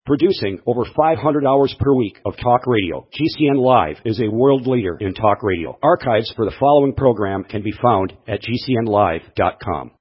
Producing over 500 hours per week of talk radio, GCN Live is a world leader in talk radio. Archives for the following program can be found at GCNlive.com.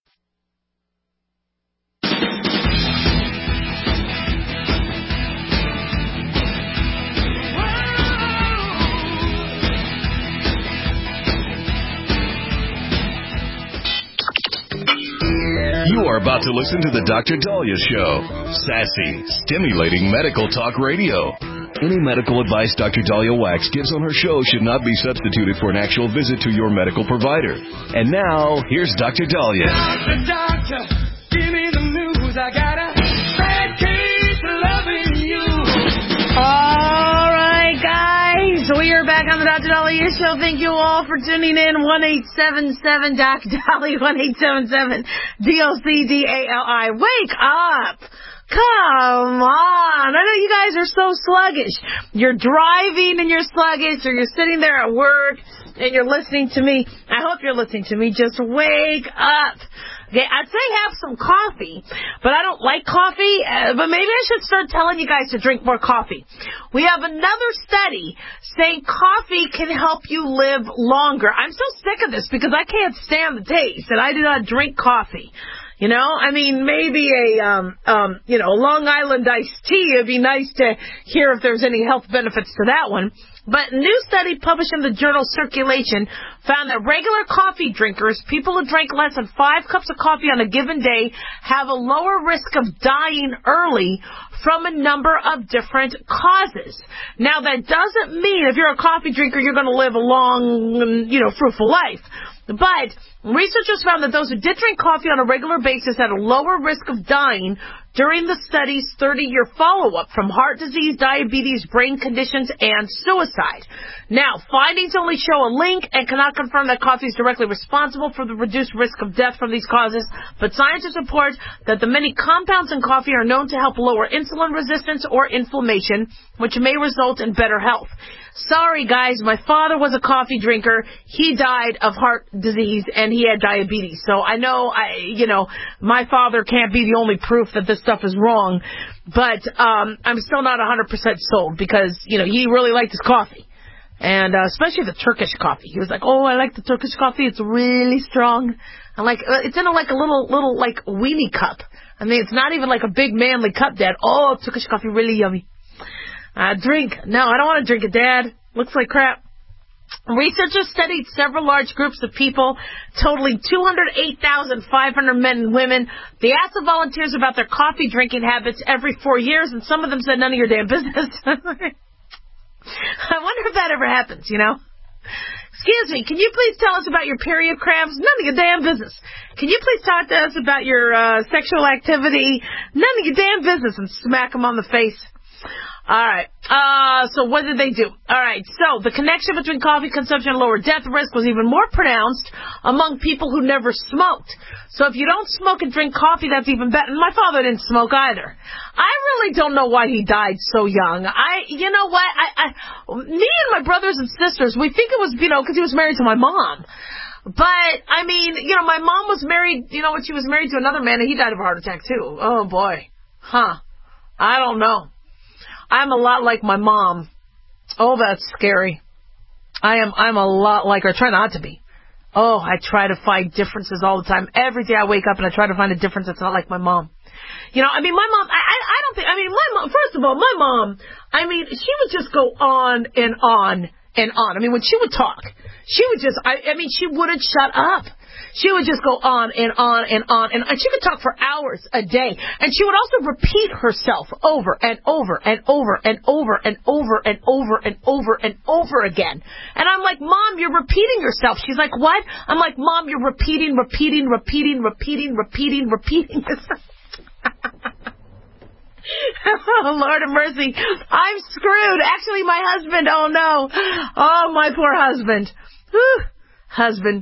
You are about to listen to the Dr. Daliah Show. Sassy, stimulating medical talk radio. Any medical advice Dr. Daliah Wax gives on her show should not be substituted for an actual visit to your medical provider. And now, here's Dr. Daliah. Doctor, give me the news. I got a bad case of loving you. All right, guys. We are back on the Dr. Daliah Show. Thank you all for tuning in. 1-877 Dr. Daliah, 1-877-DOCDALI. Wake up. Come on. I know you guys are so sluggish. You're driving and you're sluggish, or you're sitting there at work and you're listening to me. I hope you're listening to me. Just wake up. Okay, I'd say have some coffee, but I don't like coffee, but maybe I should start telling you guys to drink more coffee. We have another study saying coffee can help you live longer. I'm so sick of this because I can't stand the taste, and I do not drink coffee. You know, I mean, maybe a Long Island iced tea. It'd be nice to hear if there's any health benefits to that one. But a new study published in the journal Circulation found that regular coffee drinkers, people who drink less than 5 cups of coffee on a given day, have a lower risk of dying early from a number of different causes. Now, that doesn't mean if you're a coffee drinker, you're going to live a long, fruitful life. But researchers found that those who did drink coffee on a regular basis had a lower risk of dying during the study's 30-year follow-up from heart disease, diabetes, brain conditions, and suicide. Now, findings only show a link and cannot confirm that coffee is directly responsible for the reduced risk of death from these causes, but scientists report that the many compounds in coffee are known to help lower insulin resistance or inflammation, which may result in better health. Sorry, guys, my father was a coffee drinker. He died of heart disease, and he had diabetes. So I know, my father can't be the only proof that this stuff is wrong. But I'm still not 100% sold because, he really liked his coffee. And especially the Turkish coffee. He was like, oh, I like the Turkish coffee. It's really strong. I like it's in a little weenie cup. I mean, it's not even like a big manly cup, Dad. Oh, Turkish coffee, really yummy. Drink. No, I don't want to drink it, Dad. Looks like crap. Researchers studied several large groups of people, totaling 208,500 men and women. They asked the volunteers about their coffee drinking habits every 4 years, and some of them said none of your damn business. I wonder if that ever happens, Excuse me, can you please tell us about your period cramps? None of your damn business. Can you please talk to us about your sexual activity? None of your damn business, and smack them on the face. All right. So what did they do? All right. So the connection between coffee consumption and lower death risk was even more pronounced among people who never smoked. So if you don't smoke and drink coffee, that's even better. And my father didn't smoke either. I really don't know why he died so young. You know what? Me and my brothers and sisters, we think it was, because he was married to my mom. But, I mean, my mom was married, when she was married to another man, and he died of a heart attack too. Oh boy. I don't know. I'm a lot like my mom. Oh, that's scary. I'm a lot like her. I try not to be. Oh, I try to find differences all the time. Every day I wake up and I try to find a difference that's not like my mom. My mom, my mom, first of all, my mom, she would just go on and on and on. When she would talk, she would just, she wouldn't shut up. She would just go on and on and on, and she could talk for hours a day. And she would also repeat herself over and over and over and over and over and over and over and over again. And I'm like, Mom, you're repeating yourself. She's like, what? I'm like, Mom, you're repeating yourself. Oh, Lord of mercy. I'm screwed. Actually, my husband. Oh, no. Oh, my poor husband. Whew. Husband.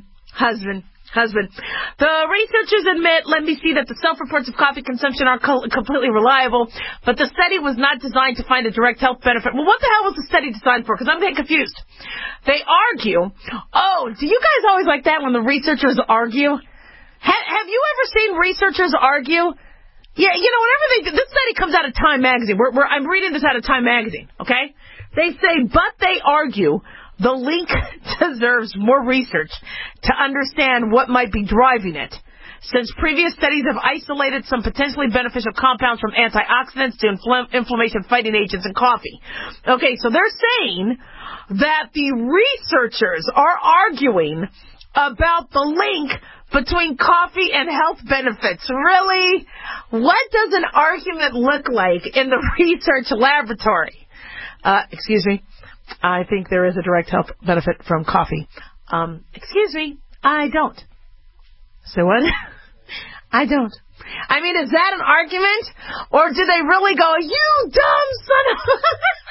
The researchers admit, let me see, that the self-reports of coffee consumption are completely reliable, but the study was not designed to find a direct health benefit. Well, what the hell was the study designed for? Because I'm getting confused. They argue. Oh, do you guys always like that when the researchers argue? Have you ever seen researchers argue? Yeah, whenever this study comes out of Time Magazine, I'm reading this out of Time Magazine, okay? They say, but they argue the link deserves more research to understand what might be driving it, since previous studies have isolated some potentially beneficial compounds from antioxidants to inflammation-fighting agents in coffee. Okay, so they're saying that the researchers are arguing about the link between coffee and health benefits. Really? What does an argument look like in the research laboratory? Excuse me. I think there is a direct health benefit from coffee. Excuse me. I don't. So what? I don't. I mean, is that an argument? Or do they really go, you dumb son of...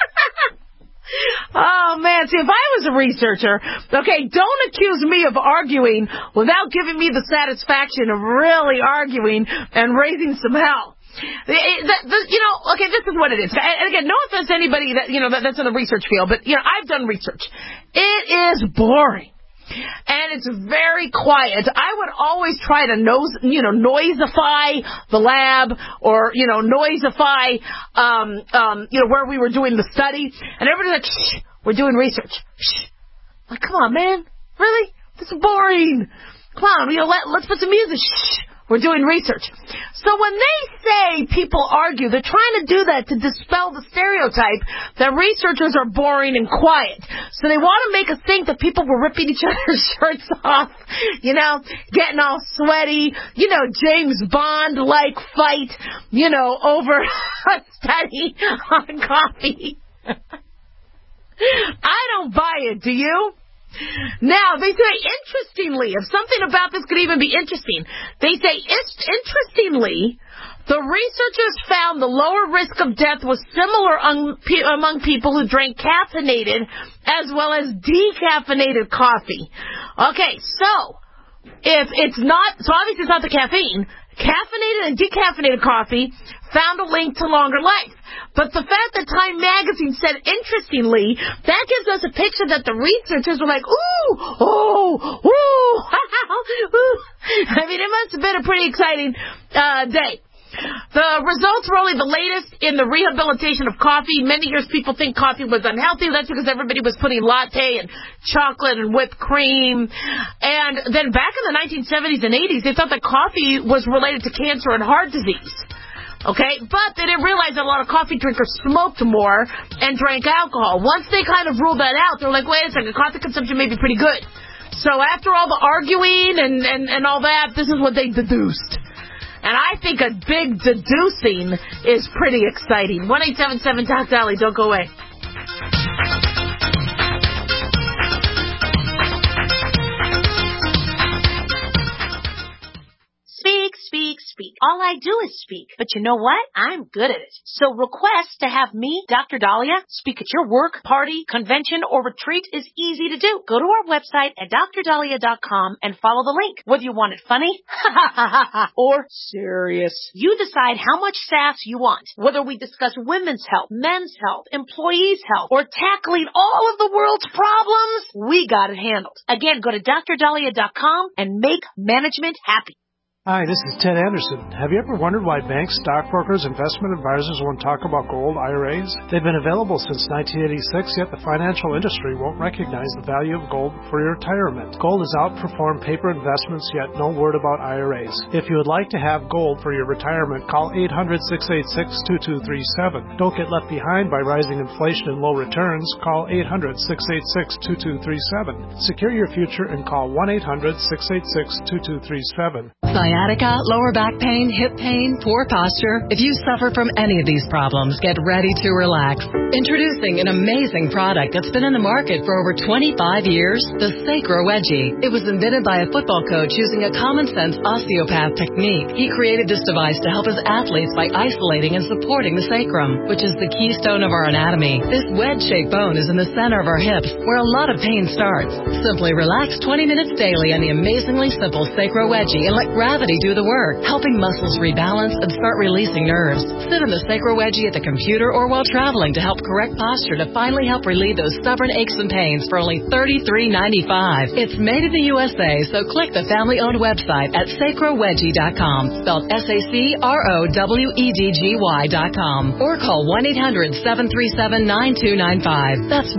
Oh, man. See, if I was a researcher, okay, don't accuse me of arguing without giving me the satisfaction of really arguing and raising some hell. Okay, this is what it is. And again, no offense to anybody that's in the research field, but, I've done research. It is boring. And it's very quiet. I would always try to noisify the lab or, noisify, where we were doing the study. And everybody's like, shh, we're doing research. Shh. Like, come on, man. Really? This is boring. Come on, let's put some music. Shh. We're doing research. So when they say people argue, they're trying to do that to dispel the stereotype that researchers are boring and quiet. So they want to make us think that people were ripping each other's shirts off, getting all sweaty, James Bond-like fight, over a study on coffee. I don't buy it, do you? Now, they say, interestingly, if something about this could even be interesting, they say, interestingly, the researchers found the lower risk of death was similar among people who drank caffeinated as well as decaffeinated coffee. Okay, so, obviously it's not the caffeine. Caffeinated and decaffeinated coffee found a link to longer life. But the fact that Time Magazine said, interestingly, that gives us a picture that the researchers were like, ooh, oh, ooh, ooh. I mean, it must have been a pretty exciting day. The results were only the latest in the rehabilitation of coffee. Many years people think coffee was unhealthy. That's because everybody was putting latte and chocolate and whipped cream. And then back in the 1970s and 80s, they thought that coffee was related to cancer and heart disease. Okay, but they didn't realize that a lot of coffee drinkers smoked more and drank alcohol. Once they kind of ruled that out, they were like, wait a second, coffee consumption may be pretty good. So after all the arguing and all that, this is what they deduced. And I think a big deducing is pretty exciting. 1-877-DOC-DOLLY. Don't go away. Speak. All I do is speak. But you know what? I'm good at it. So request to have me, Dr. Dahlia, speak at your work, party, convention, or retreat is easy to do. Go to our website at drdahlia.com and follow the link. Whether you want it funny, or serious. You decide how much sass you want. Whether we discuss women's health, men's health, employees' health, or tackling all of the world's problems, we got it handled. Again, go to drdahlia.com and make management happy. Hi, this is Ted Anderson. Have you ever wondered why banks, stockbrokers, investment advisors won't talk about gold IRAs? They've been available since 1986, yet the financial industry won't recognize the value of gold for your retirement. Gold has outperformed paper investments, yet no word about IRAs. If you would like to have gold for your retirement, call 800-686-2237. Don't get left behind by rising inflation and low returns. Call 800-686-2237. Secure your future and call 1-800-686-2237. Sciatica, lower back pain, hip pain, poor posture. If you suffer from any of these problems, get ready to relax. Introducing an amazing product that's been in the market for over 25 years, the Sacro Wedgie. It was invented by a football coach using a common-sense osteopath technique. He created this device to help his athletes by isolating and supporting the sacrum, which is the keystone of our anatomy. This wedge-shaped bone is in the center of our hips, where a lot of pain starts. Simply relax 20 minutes daily on the amazingly simple Sacro Wedgie and let gravity gravity do the work, helping muscles rebalance and start releasing nerves. Sit in the Sacro Wedgie at the computer or while traveling to help correct posture to finally help relieve those stubborn aches and pains for only $33.95. It's made in the USA, so click the family-owned website at sacrowedgie.com, spelled SACROWEDGY.com, or call 1-800-737-9295. That's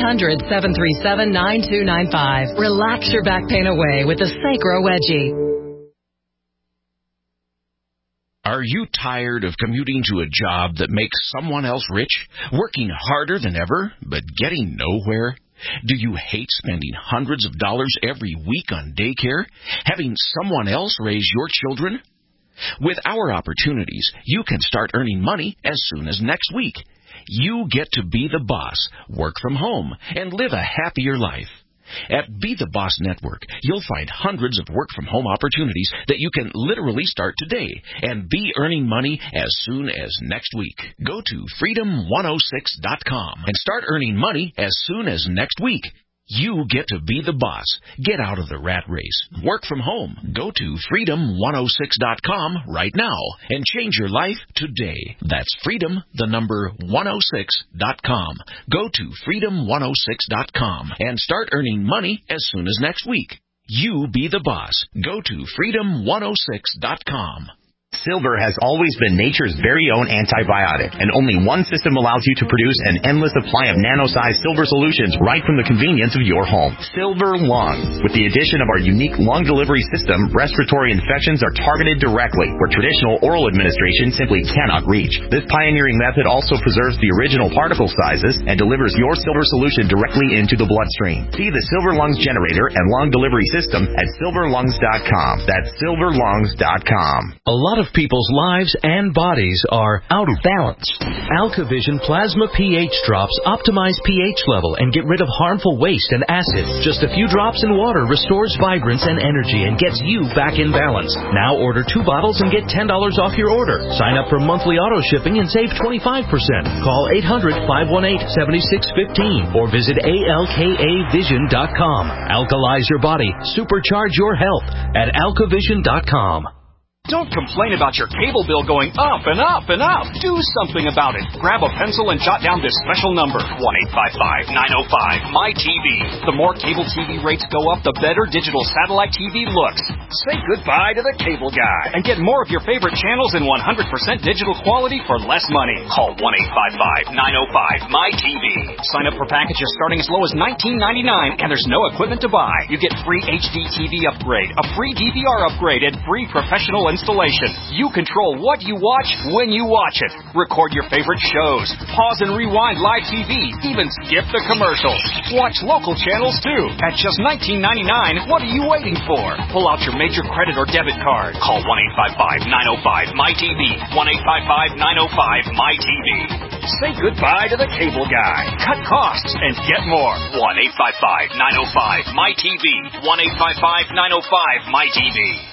1-800-737-9295. Relax your back pain away with the Sacro Wedgie. Are you tired of commuting to a job that makes someone else rich, working harder than ever, but getting nowhere? Do you hate spending hundreds of dollars every week on daycare, having someone else raise your children? With our opportunities, you can start earning money as soon as next week. You get to be the boss, work from home, and live a happier life. At Be the Boss Network, you'll find hundreds of work-from-home opportunities that you can literally start today and be earning money as soon as next week. Go to freedom106.com and start earning money as soon as next week. You get to be the boss. Get out of the rat race. Work from home. Go to freedom106.com right now and change your life today. That's freedom106.com. Go to freedom106.com and start earning money as soon as next week. You be the boss. Go to freedom106.com. Silver has always been nature's very own antibiotic, and only one system allows you to produce an endless supply of nano-sized silver solutions right from the convenience of your home. Silver Lungs. With the addition of our unique lung delivery system, respiratory infections are targeted directly, where traditional oral administration simply cannot reach. This pioneering method also preserves the original particle sizes and delivers your silver solution directly into the bloodstream. See the Silver Lungs generator and lung delivery system at silverlungs.com. That's silverlungs.com. A lot of people's lives and bodies are out of balance. AlkaVision Plasma pH drops optimize pH level and get rid of harmful waste and acids. Just a few drops in water restores vibrance and energy and gets you back in balance. Now order 2 bottles and get $10 off your order. Sign up for monthly auto shipping and save 25%. Call 800-518-7615 or visit alkavision.com. Alkalize your body. Supercharge your health at alkavision.com. Don't complain about your cable bill going up and up and up. Do something about it. Grab a pencil and jot down this special number, 1-855-905-MyTV. The more cable TV rates go up, the better digital satellite TV looks. Say goodbye to the cable guy and get more of your favorite channels in 100% digital quality for less money. Call 1-855-905-MyTV. Sign up for packages starting as low as $19.99, and there's no equipment to buy. You get free HD TV upgrade, a free DVR upgrade, and free professional installation. You control what you watch when you watch it. Record your favorite shows. Pause and rewind live TV. Even skip the commercials. Watch local channels too. At just $19.99, what are you waiting for? Pull out your major credit or debit card. Call 1-855-905-MyTV. 1-855-905-MyTV. Say goodbye to the cable guy. Cut costs and get more. 1-855-905-MyTV. 1-855-905-MyTV.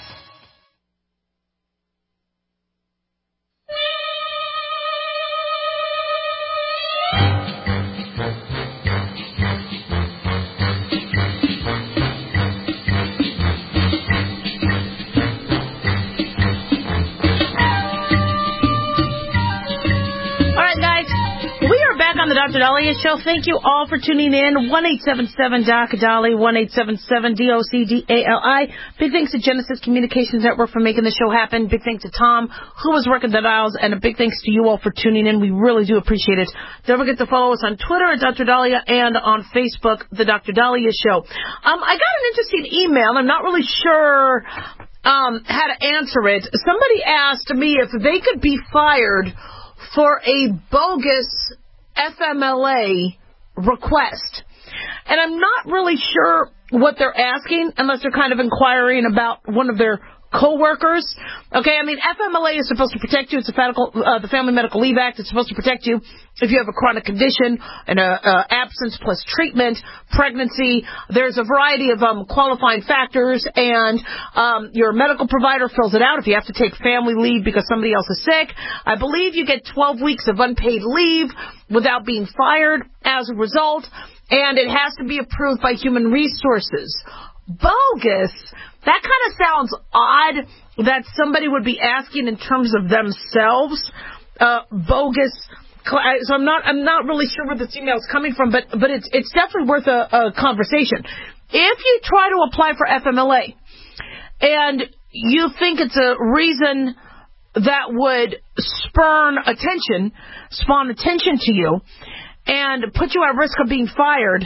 On the Dr. Daliah Show. Thank you all for tuning in. 1-877-DOC-DALI, 1-877-DOC-DALI. Big thanks to Genesis Communications Network for making the show happen. Big thanks to Tom, who was working the dials, and a big thanks to you all for tuning in. We really do appreciate it. Don't forget to follow us on Twitter at Dr. Daliah and on Facebook, The Dr. Daliah Show. I got an interesting email. I'm not really sure how to answer it. Somebody asked me if they could be fired for a bogus FMLA request. And I'm not really sure what they're asking, unless they're kind of inquiring about one of their co-workers. Okay, I mean, FMLA is supposed to protect you. It's the Family Medical Leave Act. It's supposed to protect you if you have a chronic condition, an absence plus treatment, pregnancy. There's a variety of qualifying factors, and your medical provider fills it out if you have to take family leave because somebody else is sick. I believe you get 12 weeks of unpaid leave without being fired as a result, and it has to be approved by Human Resources. Bogus. That kind of sounds odd. that somebody would be asking in terms of themselves, bogus. So I'm not really sure where this email is coming from, but it's definitely worth a conversation. If you try to apply for FMLA and you think it's a reason that would spawn attention to you and put you at risk of being fired,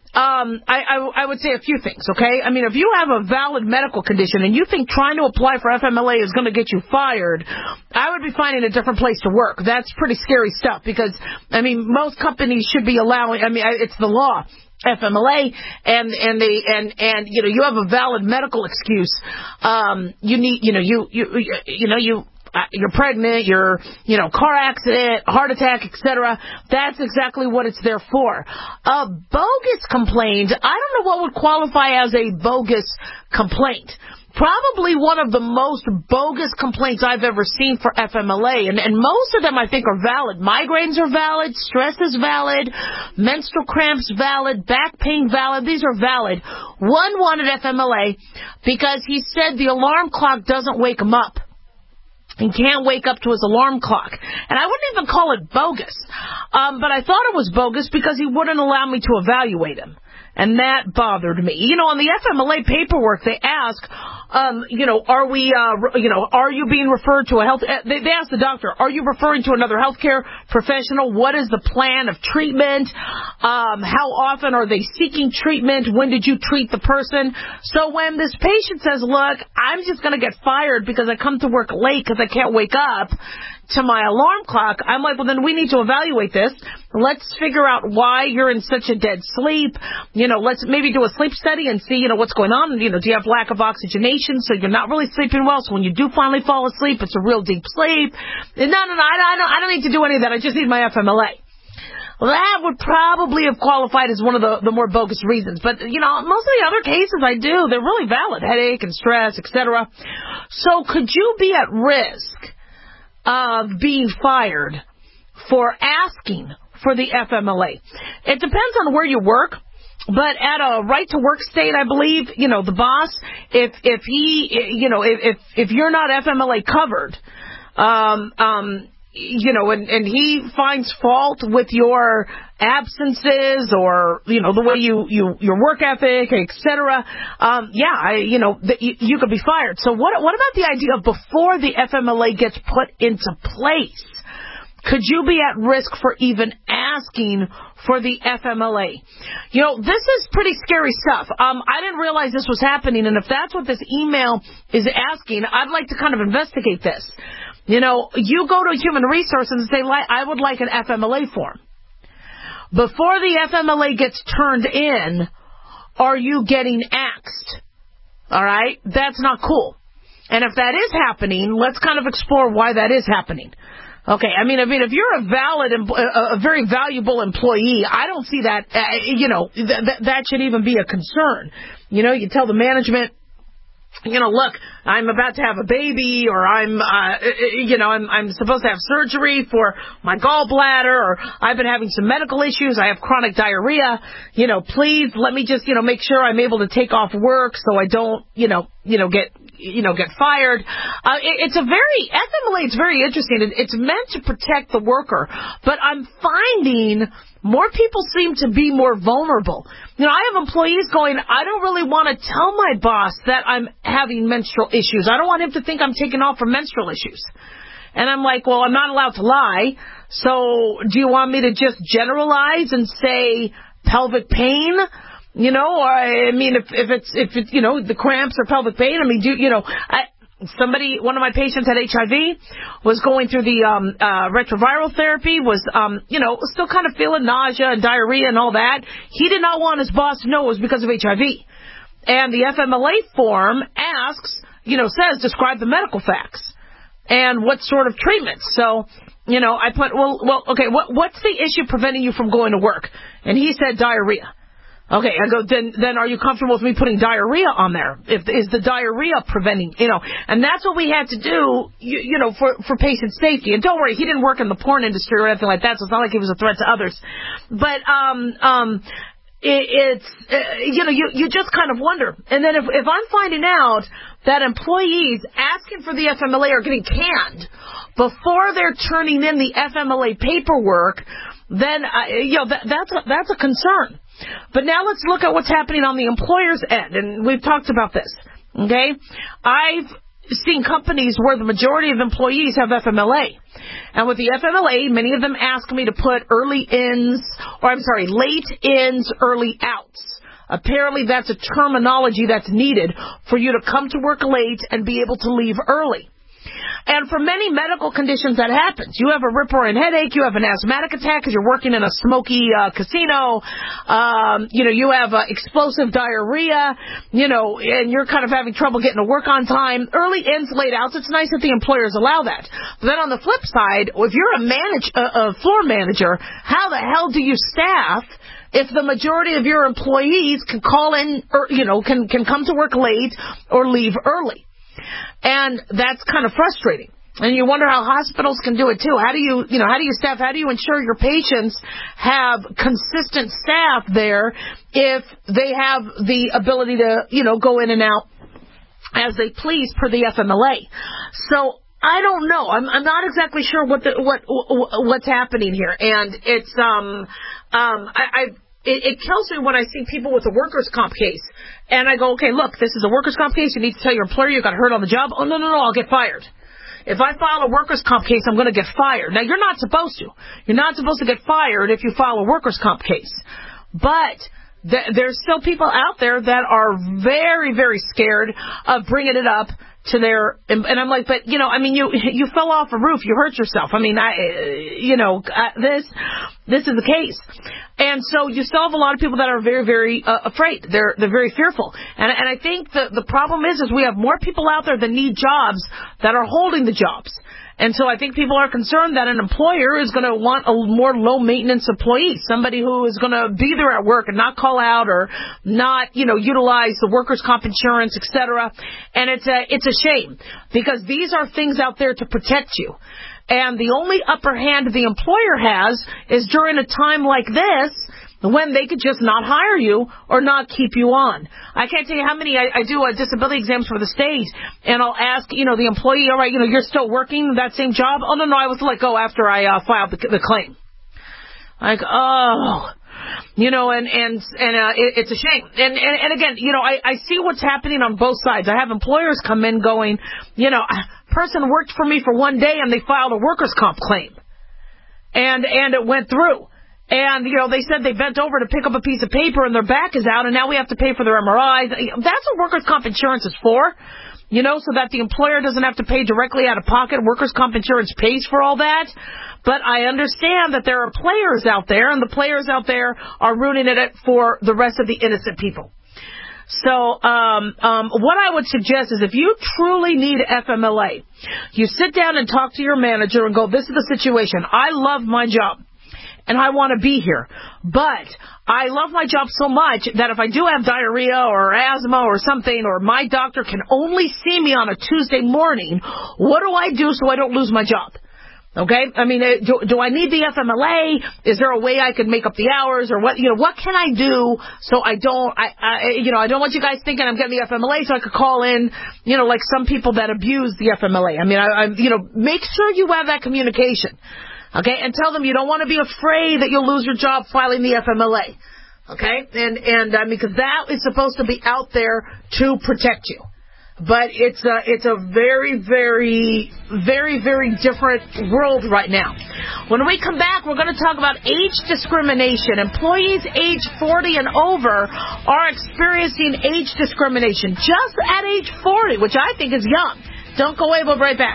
I would say a few things, okay? I mean, if you have a valid medical condition and you think trying to apply for FMLA is going to get you fired, I would be finding a different place to work. That's pretty scary stuff because, I mean, most companies should be allowing, I mean, it's the law. FMLA and you have a valid medical excuse. You need, you're pregnant, you're, car accident, heart attack, etc. That's exactly what it's there for. A bogus complaint, I don't know what would qualify as a bogus complaint. Probably one of the most bogus complaints I've ever seen for FMLA, and most of them I think are valid. Migraines are valid, stress is valid, menstrual cramps valid, back pain valid. These are valid. One wanted FMLA because he said the alarm clock doesn't wake him up. He can't wake up to his alarm clock. And I wouldn't even call it bogus. But I thought it was bogus because he wouldn't allow me to evaluate him. And that bothered me. On the FMLA paperwork, they ask, are you being referred to a health, they ask the doctor, are you referring to another healthcare professional? What is the plan of treatment? How often are they seeking treatment? When did you treat the person? So when this patient says, look, I'm just going to get fired because I come to work late because I can't wake up to my alarm clock, I'm like, well, then we need to evaluate this. Let's figure out why you're in such a dead sleep. Let's maybe do a sleep study and see, what's going on. Do you have lack of oxygenation, so you're not really sleeping well? So when you do finally fall asleep, it's a real deep sleep. No, I don't need to do any of that. I just need my FMLA. Well, that would probably have qualified as one of the more bogus reasons. But, most of the other cases I do, they're really valid. Headache and stress, etc. So could you be at risk of being fired for asking for the FMLA? It depends on where you work, but at a right-to-work state, I believe, the boss, if you're not FMLA covered, and he finds fault with your absences or, the way your work ethic, etc., you could be fired. So what about the idea of before the FMLA gets put into place? Could you be at risk for even asking for the FMLA? This is pretty scary stuff. I didn't realize this was happening, and if that's what this email is asking, I'd like to kind of investigate this. You go to Human Resources and say, I would like an FMLA form. Before the FMLA gets turned in, are you getting axed? All right? That's not cool. And if that is happening, let's kind of explore why that is happening. Okay, I mean, if you're a very valuable employee, I don't see that, that should even be a concern. You tell the management, look, I'm about to have a baby, or I'm supposed to have surgery for my gallbladder, or I've been having some medical issues, I have chronic diarrhea, please let me just, make sure I'm able to take off work so I don't, get fired. FMLA is very interesting. It's meant to protect the worker, but I'm finding more people seem to be more vulnerable. I have employees going, I don't really want to tell my boss that I'm having menstrual issues. I don't want him to think I'm taking off for menstrual issues. And I'm like, well, I'm not allowed to lie. So do you want me to just generalize and say pelvic pain? If it's the cramps or pelvic pain, one of my patients had HIV, was going through the retroviral therapy, was still kind of feeling nausea and diarrhea and all that. He did not want his boss to know it was because of HIV. And the FMLA form asks, says describe the medical facts and what sort of treatments. So, I put, okay, what's the issue preventing you from going to work? And he said diarrhea. Okay, I go, then are you comfortable with me putting diarrhea on there? Is the diarrhea preventing, and that's what we had to do, for patient safety. And don't worry, he didn't work in the porn industry or anything like that, so it's not like he was a threat to others. But, it's, you just kind of wonder. And then if I'm finding out that employees asking for the FMLA are getting canned before they're turning in the FMLA paperwork, then, that's a concern. But now let's look at what's happening on the employer's end, and we've talked about this, okay? I've seen companies where the majority of employees have FMLA. And with the FMLA, many of them ask me to put late ins, early outs. Apparently that's a terminology that's needed for you to come to work late and be able to leave early. And for many medical conditions that happens. You have a rip-roaring headache, you have an asthmatic attack because you're working in a smoky casino, you have explosive diarrhea, and you're kind of having trouble getting to work on time. Early ins, late outs, it's nice that the employers allow that. But then on the flip side, if you're a floor manager, how the hell do you staff if the majority of your employees can call in, or, can come to work late or leave early? And that's kind of frustrating. And you wonder how hospitals can do it too. How do you staff, how do you ensure your patients have consistent staff there if they have the ability to, go in and out as they please per the FMLA? So I don't know. I'm not exactly sure what's happening here. And it's, It kills me when I see people with a workers' comp case. And I go, okay, look, this is a workers' comp case. You need to tell your employer you got hurt on the job. Oh, no, I'll get fired. If I file a workers' comp case, I'm going to get fired. Now, you're not supposed to. You're not supposed to get fired if you file a workers' comp case. But there's still people out there that are very, very scared of bringing it up to their, and I'm like, but, you fell off a roof, you hurt yourself. This is the case. And so you still have a lot of people that are very, very afraid. They're very fearful. And I think the problem is we have more people out there that need jobs that are holding the jobs. And so I think people are concerned that an employer is going to want a more low-maintenance employee, somebody who is going to be there at work and not call out or not, utilize the workers' comp insurance, etc. And it's a shame because these are things out there to protect you. And the only upper hand the employer has is during a time like this when they could just not hire you or not keep you on. I can't tell you how many I do disability exams for the state, and I'll ask, the employee, all right, you're still working that same job? Oh, no, I was let go after I filed the claim. Like, oh, it's a shame. And again, I see what's happening on both sides. I have employers come in going, person worked for me for one day and they filed a workers' comp claim. And it went through. And, they said they bent over to pick up a piece of paper and their back is out and now we have to pay for their MRIs. That's what workers' comp insurance is for, so that the employer doesn't have to pay directly out of pocket. Workers' comp insurance pays for all that. But I understand that there are players out there, and the players out there are ruining it for the rest of the innocent people. So what I would suggest is if you truly need FMLA, you sit down and talk to your manager and go, this is the situation. I love my job, and I want to be here. But I love my job so much that if I do have diarrhea or asthma or something, or my doctor can only see me on a Tuesday morning, what do I do so I don't lose my job? Okay? Do I need the FMLA? Is there a way I could make up the hours or what can I do so I don't want you guys thinking I'm getting the FMLA so I could call in, like some people that abuse the FMLA. Make sure you have that communication. Okay? And tell them you don't want to be afraid that you'll lose your job filing the FMLA. Okay? And because that is supposed to be out there to protect you. But it's a very, very, very, very different world right now. When we come back, we're going to talk about age discrimination. Employees age 40 and over are experiencing age discrimination just at age 40, which I think is young. Don't go away. We'll be right back.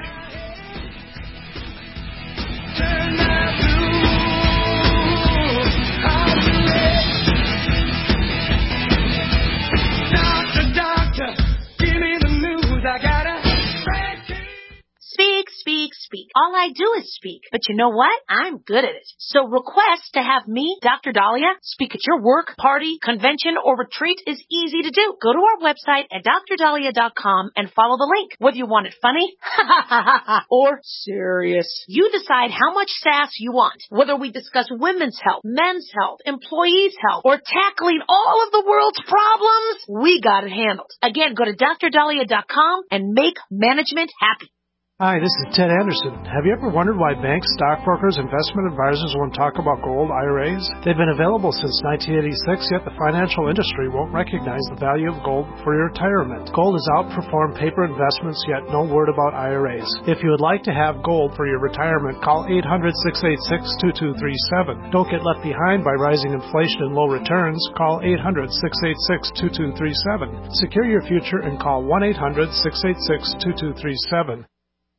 Speak, speak, speak. All I do is speak. But you know what? I'm good at it. So request to have me, Dr. Dahlia, speak at your work, party, convention, or retreat is easy to do. Go to our website at drdahlia.com and follow the link. Whether you want it funny or serious, you decide how much sass you want. Whether we discuss women's health, men's health, employees' health, or tackling all of the world's problems, we got it handled. Again, go to drdahlia.com and make management happy. Hi, this is Ted Anderson. Have you ever wondered why banks, stockbrokers, investment advisors won't talk about gold IRAs? They've been available since 1986, yet the financial industry won't recognize the value of gold for your retirement. Gold has outperformed paper investments, yet no word about IRAs. If you would like to have gold for your retirement, call 800-686-2237. Don't get left behind by rising inflation and low returns. Call 800-686-2237. Secure your future and call 1-800-686-2237.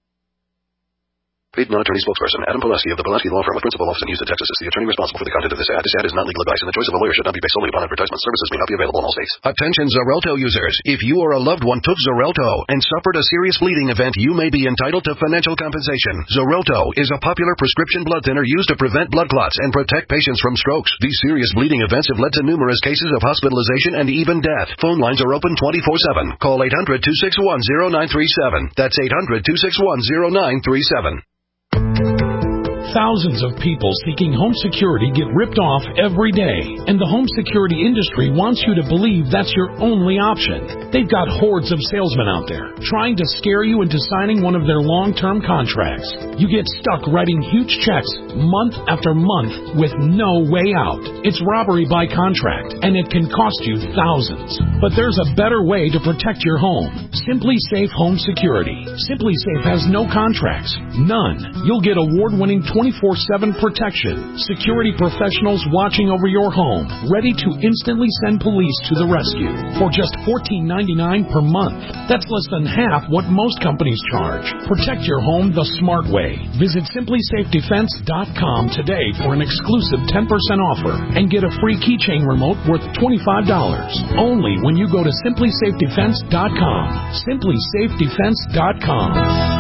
Paid non-attorney spokesperson Adam Pulaski of the Pulaski Law Firm with principal office in Houston, Texas is the attorney responsible for the content of this ad. This ad is not legal advice, and the choice of a lawyer should not be based solely upon advertisement. Services may not be available in all states. Attention Xarelto users. If you or a loved one took Xarelto and suffered a serious bleeding event, you may be entitled to financial compensation. Xarelto is a popular prescription blood thinner used to prevent blood clots and protect patients from strokes. These serious bleeding events have led to numerous cases of hospitalization and even death. Phone lines are open 24/7. Call 800-261-0937. That's 800-261-0937. Thousands of people seeking home security get ripped off every day, and the home security industry wants you to believe that's your only option. They've got hordes of salesmen out there trying to scare you into signing one of their long-term contracts. You get stuck writing huge checks month after month with no way out. It's robbery by contract, and it can cost you thousands. But there's a better way to protect your home. Simply Safe Home Security. Simply Safe has no contracts. None. You'll get award-winning 24/7 protection. Security professionals watching over your home, ready to instantly send police to the rescue for just $14.99 per month. That's less than half what most companies charge. Protect your home the smart way. Visit simplysafedefense.com today for an exclusive 10% offer and get a free keychain remote worth $25. Only when you go to simplysafedefense.com. simplysafedefense.com.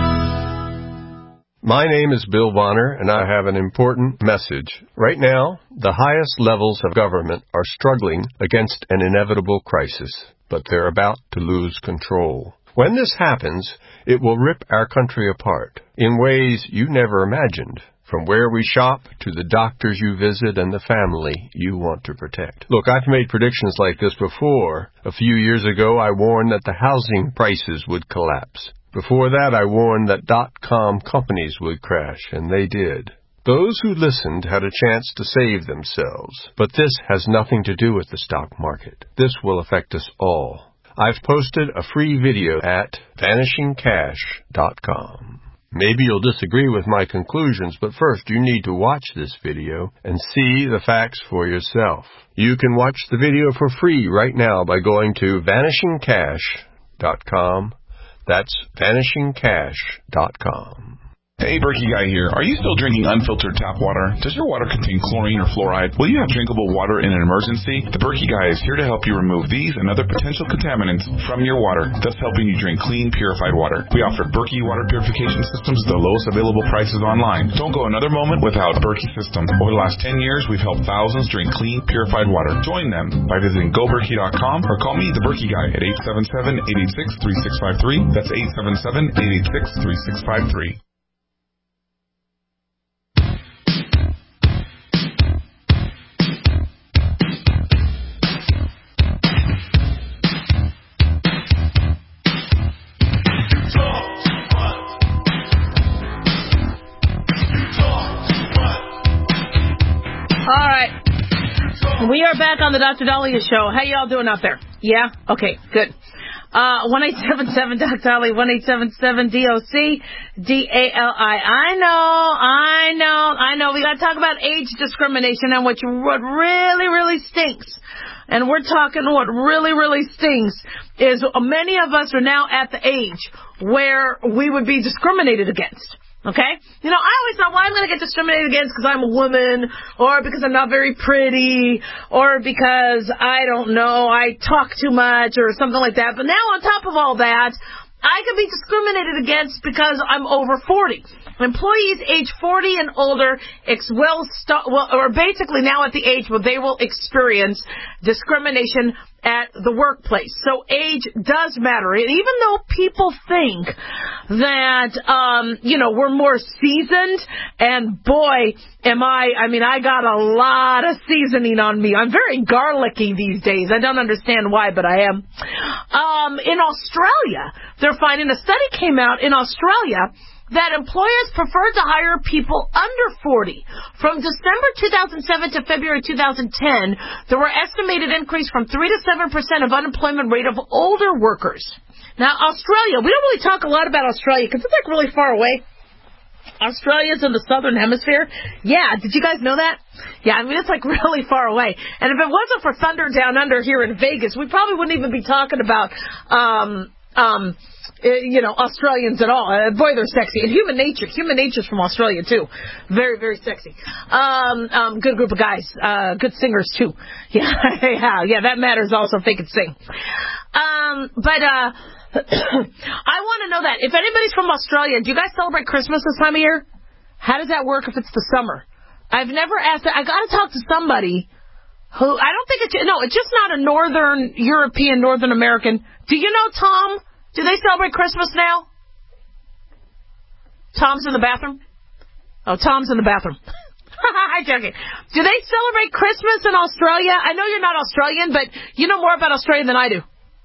My name is Bill Bonner, and I have an important message. Right now, the highest levels of government are struggling against an inevitable crisis, but they're about to lose control. When this happens, it will rip our country apart in ways you never imagined, from where we shop to the doctors you visit and the family you want to protect. Look, I've made predictions like this before. A few years ago, I warned that the housing prices would collapse. Before that, I warned that .com companies would crash, and they did. Those who listened had a chance to save themselves. But this has nothing to do with the stock market. This will affect us all. I've posted a free video at vanishingcash.com. Maybe you'll disagree with my conclusions, but first you need to watch this video and see the facts for yourself. You can watch the video for free right now by going to vanishingcash.com. That's vanishingcash.com. Hey, Berkey Guy here. Are you still drinking unfiltered tap water? Does your water contain chlorine or fluoride? Will you have drinkable water in an emergency? The Berkey Guy is here to help you remove these and other potential contaminants from your water, thus helping you drink clean, purified water. We offer Berkey water purification systems at the lowest available prices online. Don't go another moment without Berkey system. Over the last 10 years, we've helped thousands drink clean, purified water. Join them by visiting GoBerkey.com or call me, the Berkey Guy, at 877-886-3653. That's 877-886-3653. We are back on the Dr. Dahlia Show. How y'all doing out there? Yeah? Okay, good. 1-877-DOC-DALI, 1-877-DOC-DALI. I know. We got to talk about age discrimination and what really, really stinks. And we're talking what really, really stinks is many of us are now at the age where we would be discriminated against. Okay? You know, I always thought, well, I'm going to get discriminated against because I'm a woman, or because I'm not very pretty, or because, I don't know, I talk too much, or something like that. But now on top of all that, I could be discriminated against because I'm over 40. Employees age 40 and older are basically now at the age where they will experience discrimination at the workplace. So age does matter. And even though people think that, we're more seasoned, and boy, I got a lot of seasoning on me. I'm very garlicky these days. I don't understand why, but I am. In Australia, they're finding, a study came out in Australia that employers prefer to hire people under 40. From December 2007 to February 2010, there were estimated increase from 3 to 7% of unemployment rate of older workers. Now, Australia, we don't really talk a lot about Australia because it's like really far away. Australia's in the southern hemisphere. Yeah, did you guys know that? Yeah, it's like really far away. And if it wasn't for Thunder Down Under here in Vegas, we probably wouldn't even be talking about Australians at all. Boy, they're sexy. And human nature's from Australia too. Very, very sexy. Good group of guys. Good singers too. Yeah, that matters also if they can sing. I want to know that. If anybody's from Australia, do you guys celebrate Christmas this time of year? How does that work if it's the summer? I've never asked that. I got to talk to somebody who, I don't think it's just not a Northern European, Northern American. Do you know, Tom? Do they celebrate Christmas now? Tom's in the bathroom? Oh, Tom's in the bathroom. I'm joking. Do they celebrate Christmas in Australia? I know you're not Australian, but you know more about Australia than I do.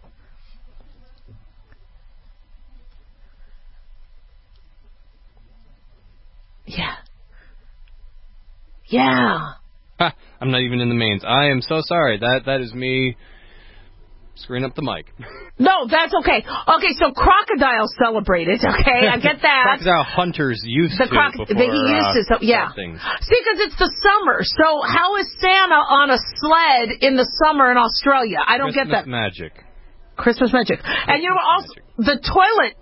Yeah. I'm not even in the mains. I am so sorry. That is me screwing up the mic. No, that's okay. Okay, so crocodiles celebrate it, okay? I get that. Crocodile hunters used to before, See, because it's the summer. So how is Santa on a sled in the summer in Australia? I don't get that. Christmas magic. And you know what, also, the toilet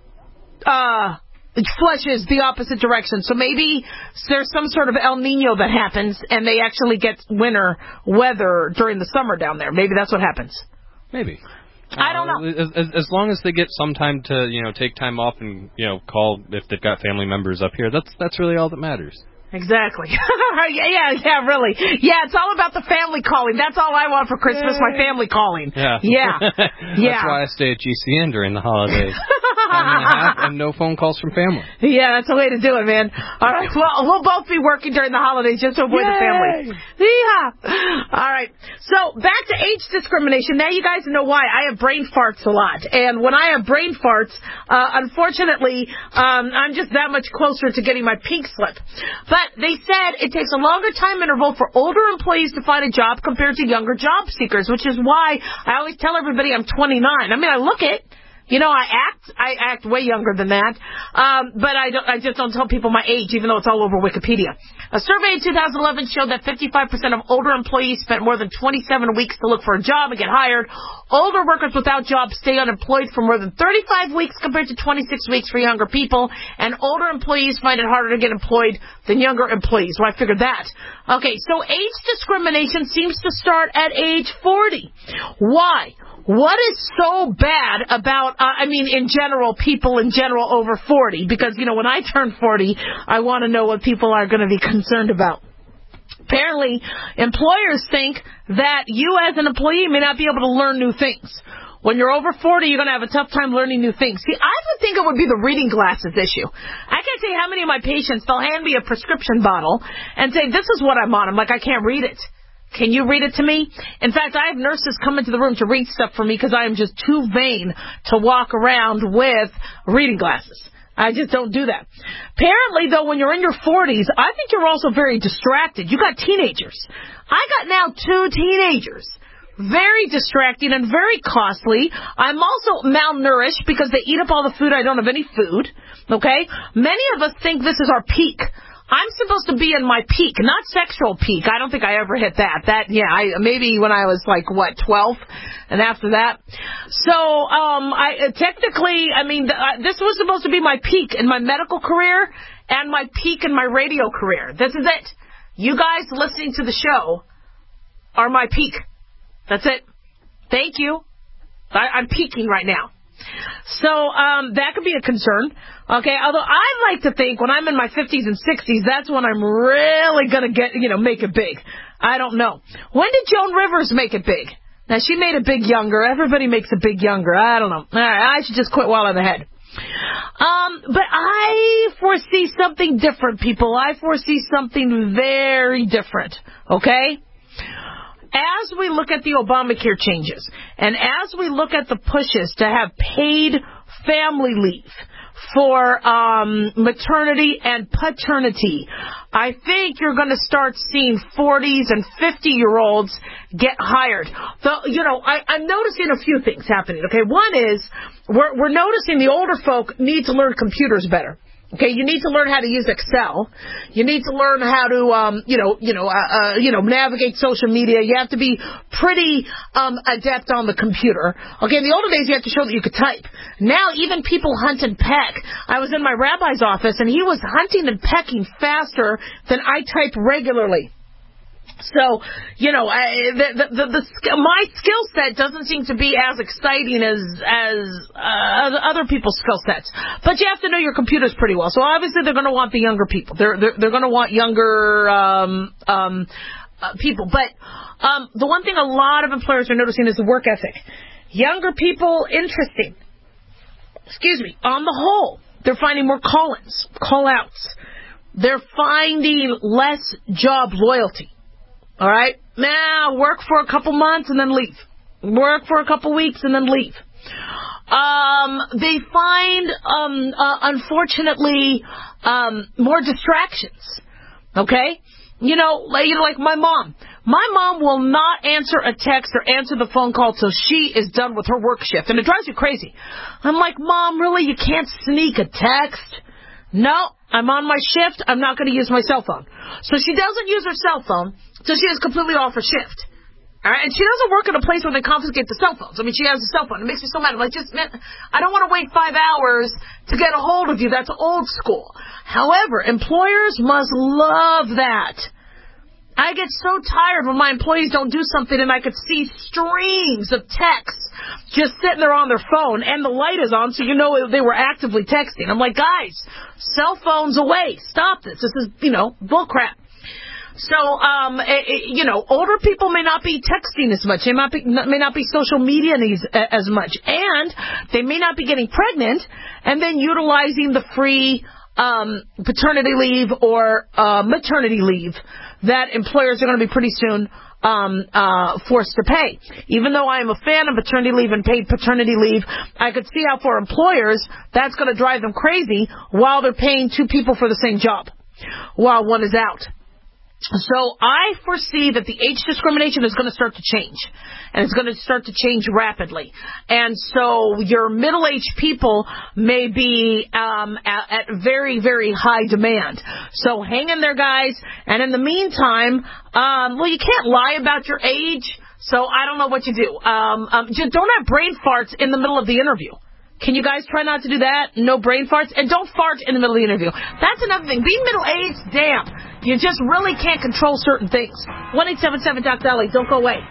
flushes the opposite direction. So maybe there's some sort of El Nino that happens, and they actually get winter weather during the summer down there. Maybe that's what happens. Maybe. I don't know. As long as they get some time to, take time off and, call if they've got family members up here, that's really all that matters. Exactly. Yeah, really. Yeah, it's all about the family calling. That's all I want for Christmas, my family calling. Yeah. That's why I stay at GCN during the holidays. Time and a half and no phone calls from family. Yeah, that's the way to do it, man. All right, well, we'll both be working during the holidays just to avoid the family. Yeah. All right, so back to age discrimination. Now you guys know why. I have brain farts a lot. And when I have brain farts, unfortunately, I'm just that much closer to getting my pink slip. But they said it takes a longer time interval for older employees to find a job compared to younger job seekers, which is why I always tell everybody I'm 29. I mean, I look it. I act way younger than that. But I just don't tell people my age, even though it's all over Wikipedia. A survey in 2011 showed that 55% of older employees spent more than 27 weeks to look for a job and get hired. Older workers without jobs stay unemployed for more than 35 weeks compared to 26 weeks for younger people. And older employees find it harder to get employed than younger employees. Well, I figured that. Okay, so age discrimination seems to start at age 40. Why? What is so bad about, in general, people in general over 40? Because, when I turn 40, I want to know what people are going to be concerned about. Apparently, employers think that you as an employee may not be able to learn new things. When you're over 40, you're going to have a tough time learning new things. See, I would think it would be the reading glasses issue. I can't tell you how many of my patients, they'll hand me a prescription bottle and say, this is what I'm on. I'm like, I can't read it. Can you read it to me? In fact, I have nurses come into the room to read stuff for me because I am just too vain to walk around with reading glasses. I just don't do that. Apparently, though, when you're in your 40s, I think you're also very distracted. You got teenagers. I got now 2 teenagers. Very distracting and very costly. I'm also malnourished because they eat up all the food. I don't have any food. Okay? Many of us think this is our peak. I'm supposed to be in my peak, not sexual peak. I don't think I ever hit that. Maybe when I was 12, and after that. So, this was supposed to be my peak in my medical career and my peak in my radio career. This is it. You guys listening to the show are my peak. That's it. Thank you. I'm peaking right now. So that could be a concern. Okay, although I like to think when I'm in my 50s and 60s, that's when I'm really going to make it big. I don't know. When did Joan Rivers make it big? Now, she made it big younger. Everybody makes it big younger. I don't know. All right, I should just quit while I'm ahead. But I foresee something different, people. I foresee something very different. Okay? As we look at the Obamacare changes, and as we look at the pushes to have paid family leave for maternity and paternity, I think you're going to start seeing 40s and 50-year-olds get hired. I'm noticing a few things happening. Okay, one is we're noticing the older folk need to learn computers better. Okay, you need to learn how to use Excel. You need to learn how to, navigate social media. You have to be pretty adept on the computer. Okay, in the older days, you have to show that you could type. Now, even people hunt and peck. I was in my rabbi's office, and he was hunting and pecking faster than I type regularly. So, my skill set doesn't seem to be as exciting as other people's skill sets. But you have to know your computers pretty well. So obviously they're going to want the younger people. They're going to want younger people. But the one thing a lot of employers are noticing is the work ethic. Younger people, interesting. On the whole, they're finding more call-ins, call-outs. They're finding less job loyalty. All right? Now, work for a couple months and then leave. Work for a couple weeks and then leave. They find, unfortunately, more distractions. Okay? Like my mom. My mom will not answer a text or answer the phone call till she is done with her work shift. And it drives you crazy. I'm like, Mom, really? You can't sneak a text? No, I'm on my shift. I'm not going to use my cell phone. So she doesn't use her cell phone till she is completely off her shift. All right? And she doesn't work in a place where they confiscate the cell phones. I mean, she has a cell phone. It makes me so mad. I'm like, I don't want to wait 5 hours to get a hold of you. That's old school. However, employers must love that. I get so tired when my employees don't do something and I could see streams of texts just sitting there on their phone and the light is on so you know they were actively texting. I'm like, guys, cell phones away. Stop this. This is, bull crap. So, older people may not be texting as much. They may not be social media as much. And they may not be getting pregnant and then utilizing the free paternity leave or maternity leave that employers are going to be pretty soon forced to pay. Even though I am a fan of maternity leave and paid paternity leave, I could see how for employers that's going to drive them crazy while they're paying two people for the same job while one is out. So I foresee that the age discrimination is going to start to change, and it's going to start to change rapidly. And so your middle-aged people may be at very, very high demand. So hang in there, guys. And in the meantime, you can't lie about your age, so I don't know what you do. Just don't have brain farts in the middle of the interview. Can you guys try not to do that? No brain farts? And don't fart in the middle of the interview. That's another thing. Being middle-aged, damn. You just really can't control certain things. 1-877-Doc-Dolly. Don't go away.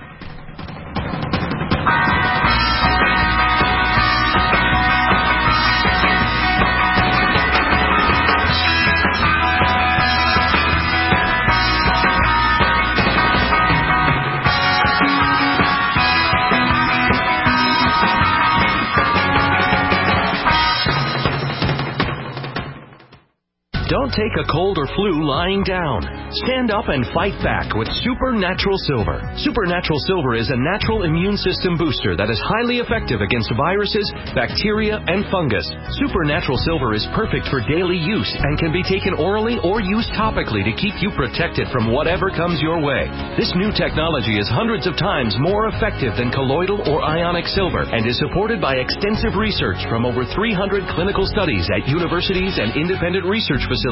Don't take a cold or flu lying down. Stand up and fight back with Supernatural Silver. Supernatural Silver is a natural immune system booster that is highly effective against viruses, bacteria, and fungus. Supernatural Silver is perfect for daily use and can be taken orally or used topically to keep you protected from whatever comes your way. This new technology is hundreds of times more effective than colloidal or ionic silver and is supported by extensive research from over 300 clinical studies at universities and independent research facilities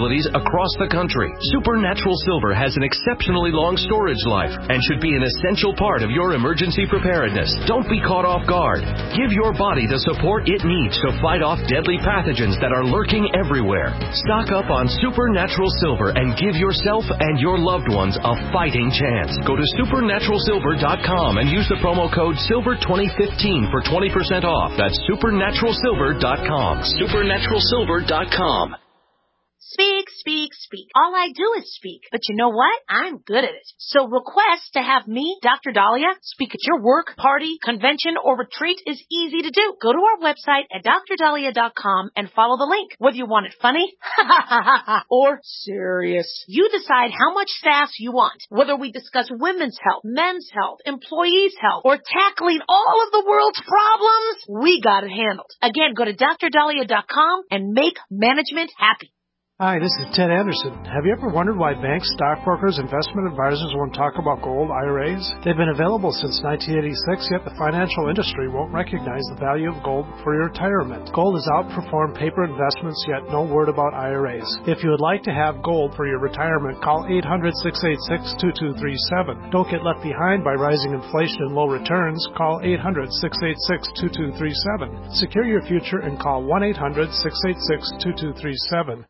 facilities across the country. Supernatural Silver has an exceptionally long storage life and should be an essential part of your emergency preparedness. Don't be caught off guard. Give your body the support it needs to fight off deadly pathogens that are lurking everywhere. Stock up on Supernatural Silver and give yourself and your loved ones a fighting chance. Go to supernaturalsilver.com and use the promo code SILVER2015 for 20% off. That's supernaturalsilver.com. supernaturalsilver.com. Speak, speak, speak. All I do is speak. But you know what? I'm good at it. So request to have me, Dr. Dahlia, speak at your work, party, convention, or retreat is easy to do. Go to our website at drdahlia.com and follow the link. Whether you want it funny or serious, you decide how much sass you want. Whether we discuss women's health, men's health, employees' health, or tackling all of the world's problems, we got it handled. Again, go to drdahlia.com and make management happy. Hi, this is Ted Anderson. Have you ever wondered why banks, stockbrokers, investment advisors won't talk about gold IRAs? They've been available since 1986, yet the financial industry won't recognize the value of gold for your retirement. Gold has outperformed paper investments, yet no word about IRAs. If you would like to have gold for your retirement, call 800-686-2237. Don't get left behind by rising inflation and low returns. Call 800-686-2237. Secure your future and call 1-800-686-2237.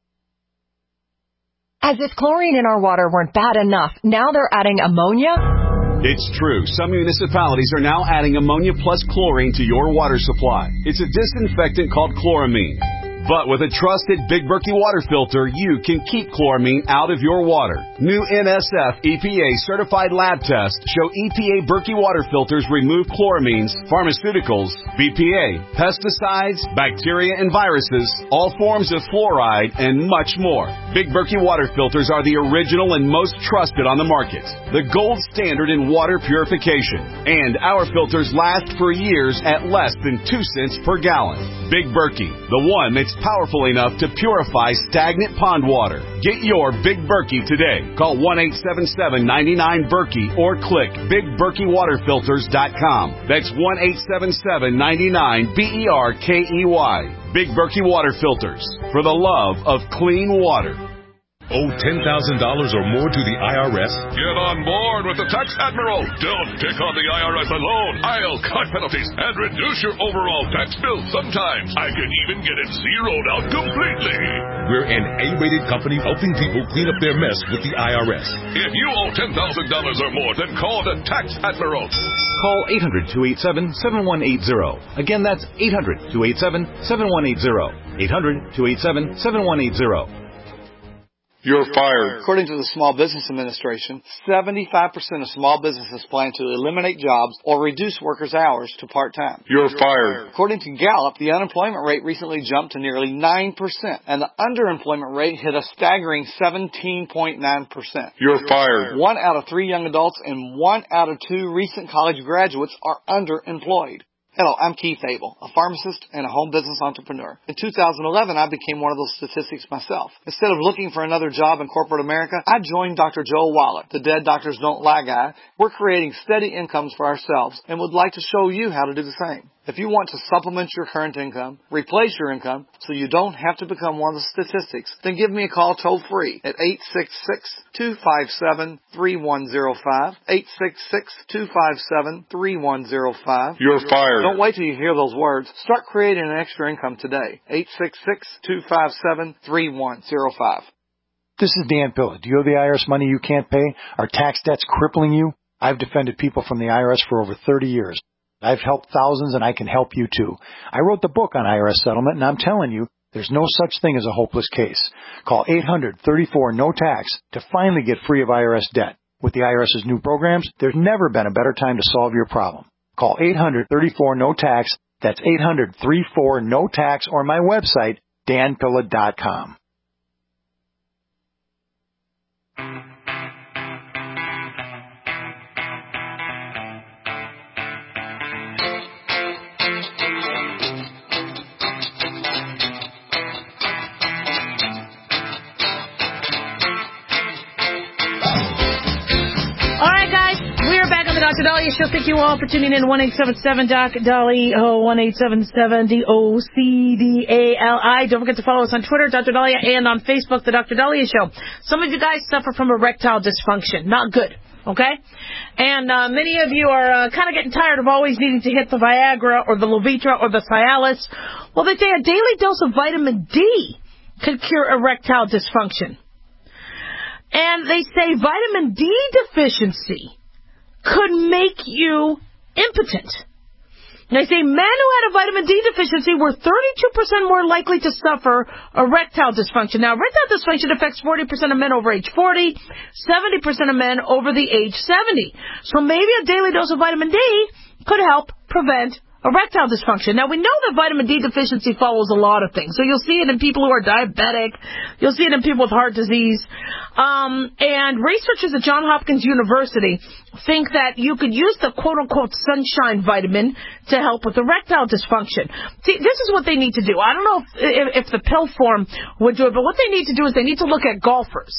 As if chlorine in our water weren't bad enough, now they're adding ammonia? It's true. Some municipalities are now adding ammonia plus chlorine to your water supply. It's a disinfectant called chloramine. But with a trusted Big Berkey water filter, you can keep chloramine out of your water. New NSF EPA certified lab tests show EPA Berkey water filters remove chloramines, pharmaceuticals, BPA, pesticides, bacteria and viruses, all forms of fluoride, and much more. Big Berkey water filters are the original and most trusted on the market. The gold standard in water purification. And our filters last for years at less than 2 cents per gallon. Big Berkey, the one that's powerful enough to purify stagnant pond water. Get your Big Berkey today. Call 1-877-99-BERKEY or click BigBerkeyWaterFilters.com. That's 1-877-99-BERKEY. Big Berkey Water Filters, for the love of clean water. Owe $10,000 or more to the IRS? Get on board with the Tax Admiral. Don't pick on the IRS alone. I'll cut penalties and reduce your overall tax bill. Sometimes I can even get it zeroed out completely. We're an A-rated company helping people clean up their mess with the IRS. If you owe $10,000 or more, then call the Tax Admiral. Call 800-287-7180. Again, that's 800-287-7180. 800-287-7180. You're fired. According to the Small Business Administration, 75% of small businesses plan to eliminate jobs or reduce workers' hours to part-time. You're fired. According to Gallup, the unemployment rate recently jumped to nearly 9%, and the underemployment rate hit a staggering 17.9%. You're fired. 1 out of 3 young adults and 1 out of 2 recent college graduates are underemployed. Hello, I'm Keith Abel, a pharmacist and a home business entrepreneur. In 2011, I became one of those statistics myself. Instead of looking for another job in corporate America, I joined Dr. Joel Waller, the Dead Doctors Don't Lie guy. We're creating steady incomes for ourselves and would like to show you how to do the same. If you want to supplement your current income, replace your income, so you don't have to become one of the statistics, then give me a call toll-free at 866-257-3105, 866-257-3105. You're fired. Don't wait till you hear those words. Start creating an extra income today. 866-257-3105. This is Dan Pilla. Do you owe the IRS money you can't pay? Are tax debts crippling you? I've defended people from the IRS for over 30 years. I've helped thousands, and I can help you too. I wrote the book on IRS settlement, and I'm telling you, there's no such thing as a hopeless case. Call 800-34-NO-TAX to finally get free of IRS debt. With the IRS's new programs, there's never been a better time to solve your problem. Call 800-34-NO-TAX. That's 800-34-NO-TAX, or my website, danpilla.com. Dr. Dahlia Show. Thank you all for tuning in. 1-877-DOC-DALI. 1-877-DOC-DALI. Don't forget to follow us on Twitter, Dr. Dahlia, and on Facebook, The Dr. Dahlia Show. Some of you guys suffer from erectile dysfunction. Not good. Okay? And many of you are kind of getting tired of always needing to hit the Viagra or the Levitra or the Cialis. Well, they say a daily dose of vitamin D could cure erectile dysfunction. And they say vitamin D deficiency could make you impotent. They say men who had a vitamin D deficiency were 32% more likely to suffer erectile dysfunction. Now, erectile dysfunction affects 40% of men over age 40, 70% of men over the age 70. So maybe a daily dose of vitamin D could help prevent erectile dysfunction. Now, we know that vitamin D deficiency follows a lot of things. So you'll see it in people who are diabetic. You'll see it in people with heart disease. And researchers at Johns Hopkins University think that you could use the quote-unquote sunshine vitamin to help with erectile dysfunction. See, this is what they need to do. I don't know if the pill form would do it, but what they need to do is they need to look at golfers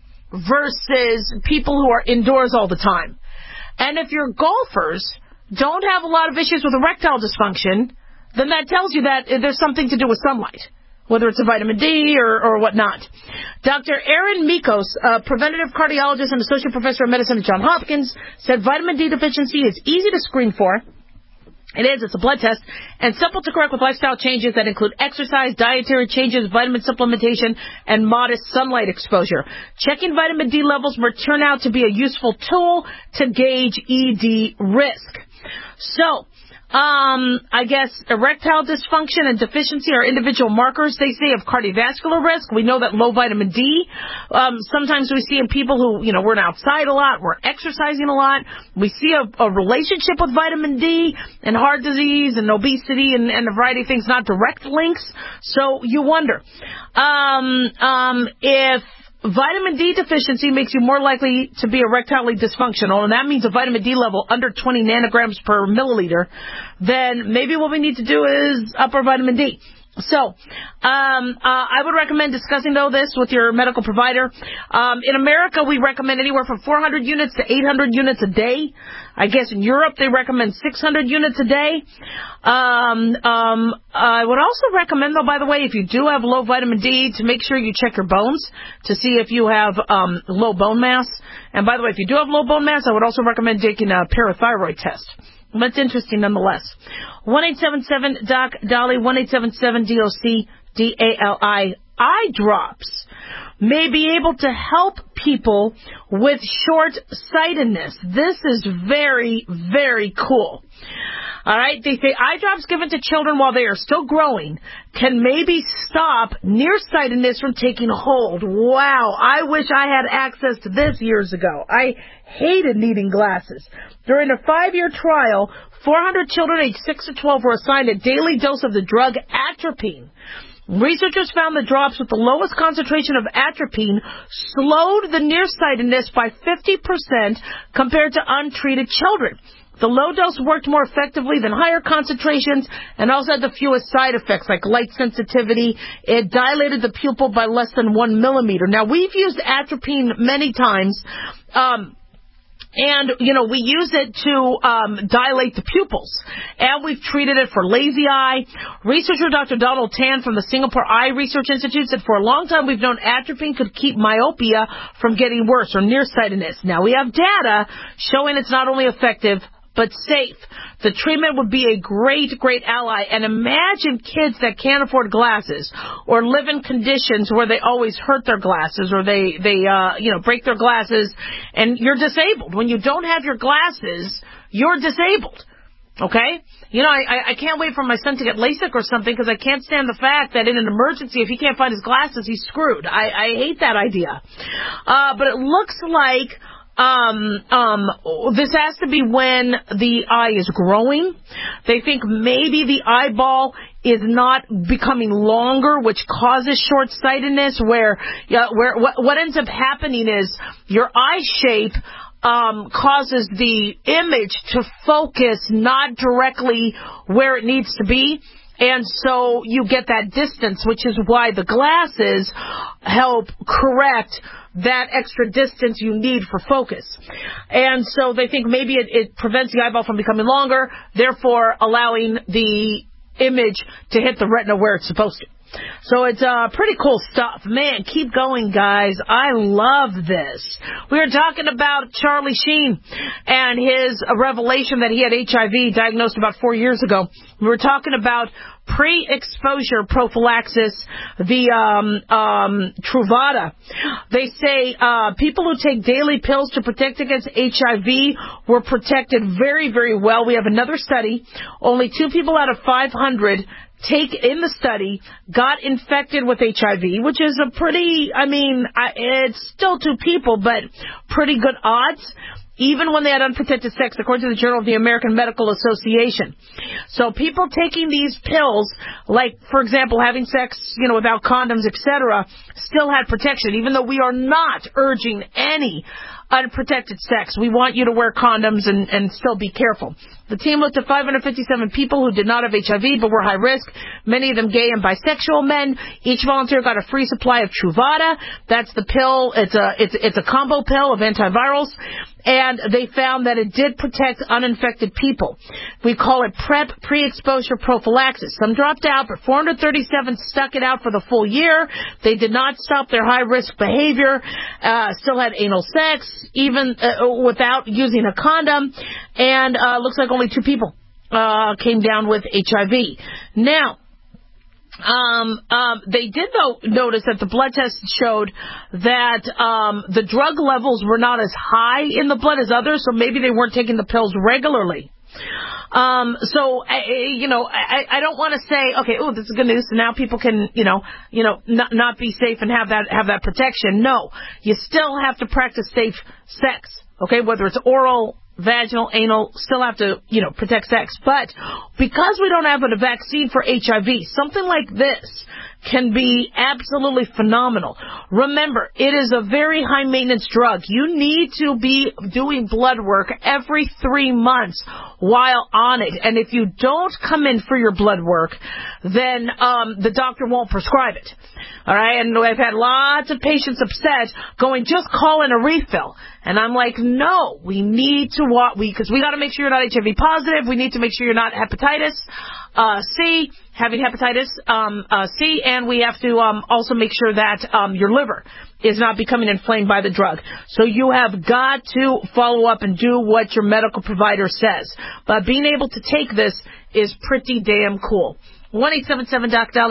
versus people who are indoors all the time. And if your golfers don't have a lot of issues with erectile dysfunction, then that tells you that there's something to do with sunlight, whether it's a vitamin D or whatnot. Dr. Aaron Mikos, a preventative cardiologist and associate professor of medicine at Johns Hopkins, said vitamin D deficiency is easy to screen for. It's a blood test, and simple to correct with lifestyle changes that include exercise, dietary changes, vitamin supplementation, and modest sunlight exposure. Checking vitamin D levels may turn out to be a useful tool to gauge ED risk. So, I guess erectile dysfunction and deficiency are individual markers, they say, of cardiovascular risk. We know that low vitamin D, sometimes we see in people who, we're outside a lot, we're exercising a lot. We see a relationship with vitamin D and heart disease and obesity and a variety of things, not direct links. So you wonder, if vitamin D deficiency makes you more likely to be erectile dysfunctional, and that means a vitamin D level under 20 nanograms per milliliter, then maybe what we need to do is up our vitamin D. So, I would recommend discussing, though, this with your medical provider. In America, we recommend anywhere from 400 units to 800 units a day. I guess in Europe, they recommend 600 units a day. I would also recommend, though, by the way, if you do have low vitamin D, to make sure you check your bones to see if you have low bone mass. And by the way, if you do have low bone mass, I would also recommend taking a parathyroid test. That's interesting nonetheless. 1-877-DOC-DALI, 1-877-DOC-DALI. Eye drops may be able to help people with short-sightedness. This is very, very cool. All right, they say eye drops given to children while they are still growing can maybe stop nearsightedness from taking hold. Wow, I wish I had access to this years ago. I hated needing glasses. During a 5-year trial, 400 children aged 6 to 12 were assigned a daily dose of the drug atropine. Researchers found the drops with the lowest concentration of atropine slowed the nearsightedness by 50% compared to untreated children. The low dose worked more effectively than higher concentrations and also had the fewest side effects like light sensitivity. It dilated the pupil by less than 1 millimeter. Now, we've used atropine many times. And, we use it to dilate the pupils. And we've treated it for lazy eye. Researcher Dr. Donald Tan from the Singapore Eye Research Institute said for a long time we've known atropine could keep myopia from getting worse or nearsightedness. Now we have data showing it's not only effective, but safe. The treatment would be a great, great ally. And imagine kids that can't afford glasses or live in conditions where they always hurt their glasses or they break their glasses and you're disabled. When you don't have your glasses, you're disabled. Okay? I can't wait for my son to get LASIK or something because I can't stand the fact that in an emergency, if he can't find his glasses, he's screwed. I hate that idea. But it looks like this has to be when the eye is growing. They think maybe the eyeball is not becoming longer, which causes short-sightedness, where what ends up happening is your eye shape causes the image to focus not directly where it needs to be. And so you get that distance, which is why the glasses help correct that extra distance you need for focus. And so they think maybe it prevents the eyeball from becoming longer, therefore allowing the image to hit the retina where it's supposed to. So it's pretty cool stuff. Man, keep going, guys. I love this. We were talking about Charlie Sheen and his revelation that he had HIV diagnosed about 4 years ago. We were talking about pre-exposure prophylaxis, the Truvada. They say people who take daily pills to protect against HIV were protected very, very well. We have another study. Only 2 people out of 500 in the study got infected with HIV, which is a pretty, it's still 2 people, but pretty good odds, even when they had unprotected sex, according to the Journal of the American Medical Association. So people taking these pills, like, for example, having sex, without condoms, etc., still had protection, even though we are not urging any unprotected sex. We want you to wear condoms and still be careful. The team looked at 557 people who did not have HIV but were high risk, many of them gay and bisexual men. Each volunteer got a free supply of Truvada. That's the pill. It's a combo pill of antivirals. And they found that it did protect uninfected people. We call it PrEP, pre-exposure prophylaxis. Some dropped out, but 437 stuck it out for the full year. They did not stop their high-risk behavior, still had anal sex, even without using a condom, and looks like only 2 people came down with HIV. Now, they did, though, notice that the blood test showed that the drug levels were not as high in the blood as others, so maybe they weren't taking the pills regularly. I don't want to say, okay, this is good news, so now people can, not be safe and have that protection. No, you still have to practice safe sex, okay, whether it's oral, vaginal, anal, still have to, protect sex. But because we don't have a vaccine for HIV, something like this can be absolutely phenomenal. Remember, it is a very high-maintenance drug. You need to be doing blood work every 3 months while on it. And if you don't come in for your blood work, then the doctor won't prescribe it. All right? And I've had lots of patients upset going, just call in a refill. And I'm like, no, we need to because we got to make sure you're not HIV positive. We need to make sure you're not hepatitis C, having hepatitis C, and we have to also make sure that your liver is not becoming inflamed by the drug. So you have got to follow up and do what your medical provider says. But being able to take this is pretty damn cool. 1-877-DOC-DALI,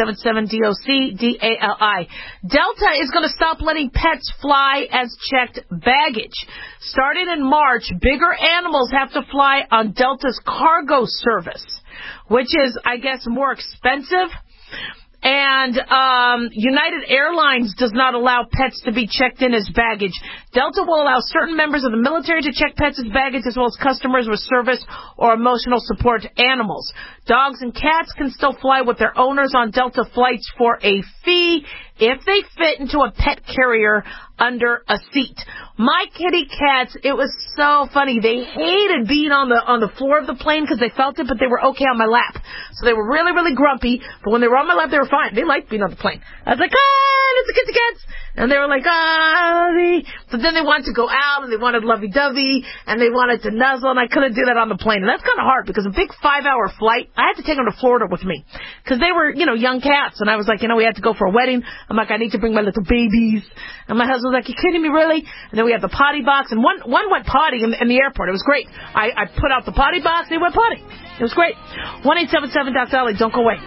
1-877-DOC-DALI. Delta is going to stop letting pets fly as checked baggage. Starting in March, bigger animals have to fly on Delta's cargo service, which is, I guess, more expensive. And United Airlines does not allow pets to be checked in as baggage. Delta will allow certain members of the military to check pets as baggage, as well as customers with service or emotional support animals. Dogs and cats can still fly with their owners on Delta flights for a fee if they fit into a pet carrier under a seat. My kitty cats, it was so funny. They hated being on the floor of the plane because they felt it, but they were okay on my lap. So they were really, really grumpy, but when they were on my lap, they were fine. They liked being on the plane. I was like, it's the kitty cats. And they were like, but then they wanted to go out, and they wanted lovey-dovey, and they wanted to nuzzle, and I couldn't do that on the plane. And that's kind of hard, because a big 5-hour flight, I had to take them to Florida with me, because they were, young cats, and I was like, we had to go for a wedding. I'm like, I need to bring my little babies. And my husband was like, you kidding me, really? And then we had the potty box, and one went potty in the airport. It was great. I put out the potty box, and he went potty. It was great. 1-877-DOC-DALI, don't go away.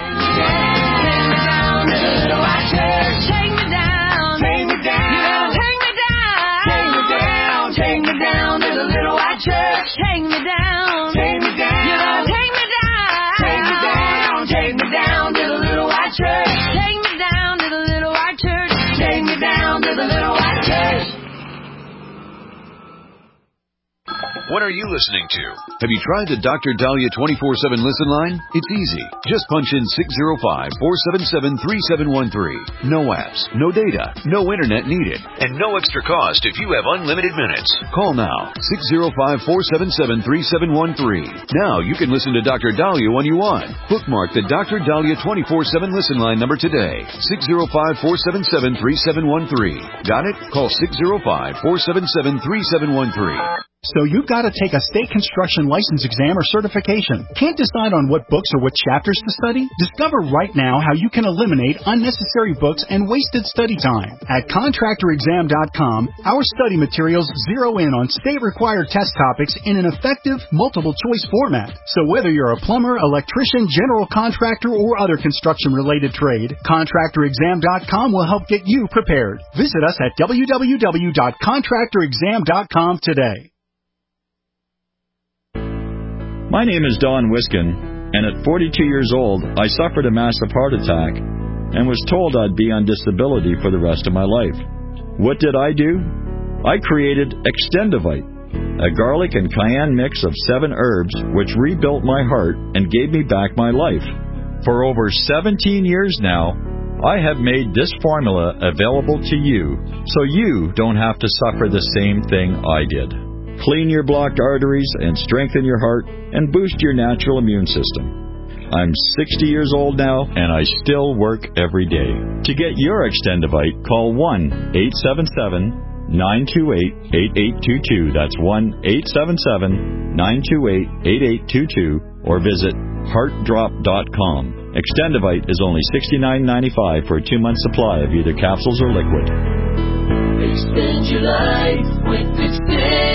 Take me down to the little white church. Take me down. Take me down. You're gonna take me down. Take me down. Take me down to the little white church. Take me down to the little white church. Take me down to the little white church. What are you listening to? Have you tried the Dr. Dahlia 24/7 listen line? It's easy. Just punch in 605-477-3713. No apps, no data, no internet needed, and no extra cost if you have unlimited minutes. Call now, 605-477-3713. Now you can listen to Dr. Dahlia when you want. Bookmark the Dr. Dahlia 24/7 listen line number today, 605-477-3713. Got it? Call 605-477-3713. So you've got to take a state construction license exam or certification. Can't decide on what books or what chapters to study? Discover right now how you can eliminate unnecessary books and wasted study time. At contractorexam.com, our study materials zero in on state-required test topics in an effective, multiple-choice format. So whether you're a plumber, electrician, general contractor, or other construction-related trade, contractorexam.com will help get you prepared. Visit us at www.contractorexam.com today. My name is Don Wiskin, and at 42 years old, I suffered a massive heart attack and was told I'd be on disability for the rest of my life. What did I do? I created Extendivite, a garlic and cayenne mix of 7 herbs which rebuilt my heart and gave me back my life. For over 17 years now, I have made this formula available to you so you don't have to suffer the same thing I did. Clean your blocked arteries and strengthen your heart and boost your natural immune system. I'm 60 years old now, and I still work every day. To get your Extendivite, call 1-877-928-8822. That's 1-877-928-8822, or visit heartdrop.com. Extendivite is only $69.95 for a 2-month supply of either capsules or liquid. Extend your life with Extend.